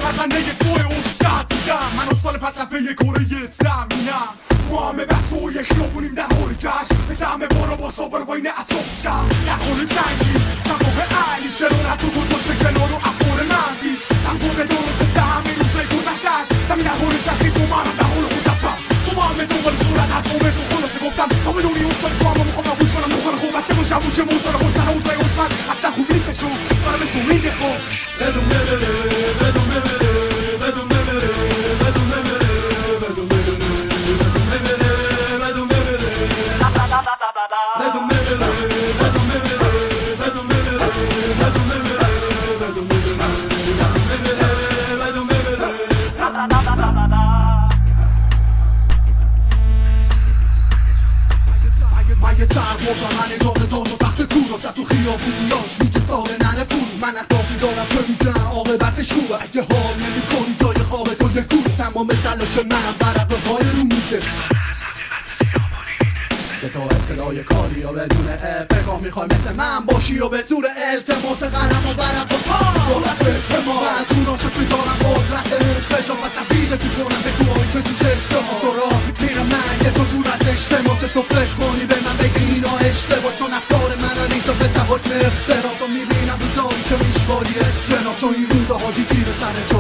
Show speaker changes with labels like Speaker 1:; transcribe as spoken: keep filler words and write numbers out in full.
Speaker 1: پرونده توی اون شد دیدم من استان فلسفه کره زمینم ما همه بچه و یک خیابونیم در حال گشت مثل همه بارا با صابر با این اطراف شم در حال جنگی جواب علی شرارت و گذاشته کنار و اخبار من پیش تمزور درست مثل همه روزه گذشتش دمی در حال جنگی تو منم در حال قدرتم تو ما همه دنبال صورت حتمامه تو خلاصه گفتم تا بدونی استان تو همه میخوام نبود کنم مخوان خوب بسته باشم اون که موتور حسن و حسن عثمن اصلا خوب نیستشون برای تو میده خوب بدون ببره بدون ببره بدون ببره بدون ببره بدون ببره بدون ببره بدون ببره بدون ببره بدون ببره بدون ببره بدون ببره بدون ببره بدون ببره مگه سربازم من اجازه داد و تخت کوراش از تو خیابونیاش میگه ساره ننه پول من اخلاقی دارم که میگن عاقبتش خوبه اگه حال نمی کنی جای خواب تو یکون تمام تلاش من برق پای رو میشه که تو اطلاع کاری یا بدون ابتقا میخوای مثل من باشی و به زور التماس قرم و برم با پا دولت اعتماد منظوراشو توی دارم قدرت بجا و تبیده تو کنم به کوهایی که تو چشم سراغ میرم من یه تو دور از اجتماع که تو فکر کنی به من بگی اینا اشتباه چون افکار من نیزا به سبات اختراف و میبینم روزایی که میشواری اسجنا چون این روزا حاجی تیر سر